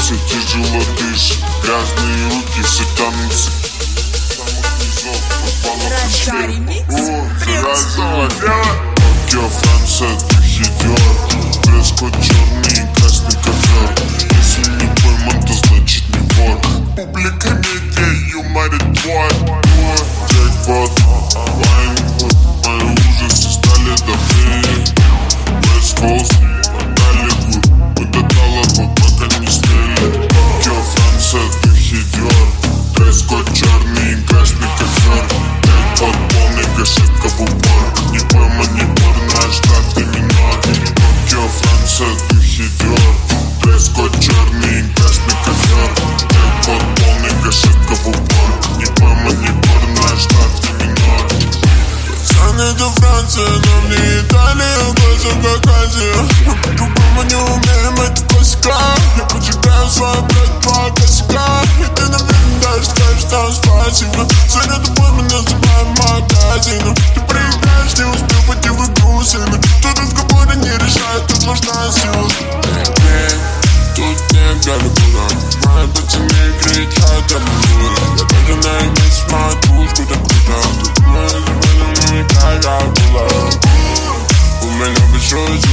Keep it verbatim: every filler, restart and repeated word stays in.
Все тяжело дышит, грязные руки все тянутся. Раша ремикс. Токио, Франция, духи Диор. Дресс-код черный и красный ковер. Если не пойман, то значит не вор. Публика медиа юморит твой. Джекпот, Вайнвуд. Мои ужасы стали добрее. West Coast, Голливуд. Мы до талого пока не слили. Токио, Франция, духи Диор. Дресс-код черный и красный ковер. Джекпот, полный гашетка в упор. Не пойман, не вор, наш штраф ты минор. Токио, Франция, духи Диор. Дресс-код черный и красный ковер. Джекпот, полный гашетка в упор. Не пойман, не вор, наш штраф ты минор. Пацаны, это Франция, нам не Италия, глаза как Азия. Мы по-другому не умеем, это классика. Я поджигаю свой брат по косяка. И ты, наверное, даже скажешь там спасибо. Сегодня тобой мы называем магазином. Ты проиграешь, не успел пойти в игру сильно. Что разговоры не решает, тут нужна сила. Тут нет Голливуда. Мои пацаны кричат, я буду. Я даже на их месте смотрю, что так круто. У меня большой